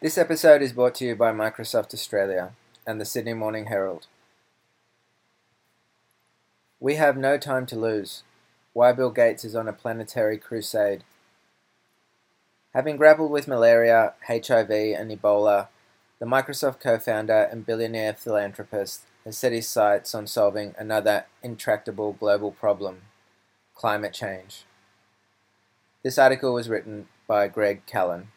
This episode is brought to you by Microsoft Australia and the Sydney Morning Herald. We have no time to lose. Why Bill Gates is on a planetary crusade. Having grappled with malaria, HIV and Ebola, the Microsoft co-founder and billionaire philanthropist has set his sights on solving another intractable global problem: climate change. This article was written by Greg Callan.